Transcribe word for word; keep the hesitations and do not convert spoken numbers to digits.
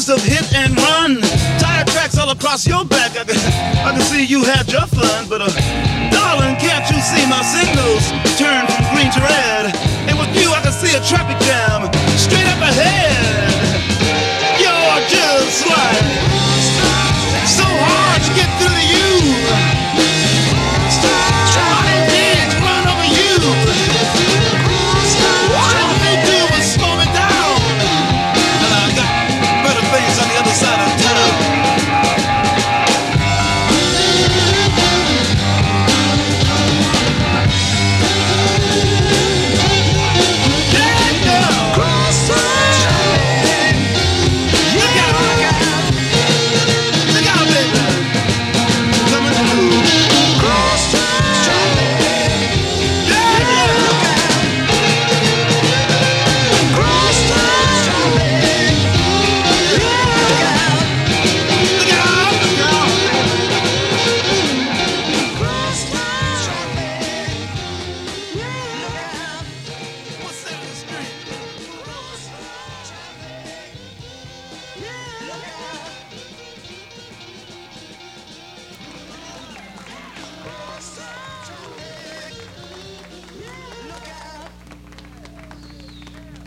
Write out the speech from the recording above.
accused of hit and run. Tire tracks all across your back. I can, I can see you had your fun, but uh, darling, can't you see my signals turn from green to red? And with you, I can see a traffic jam.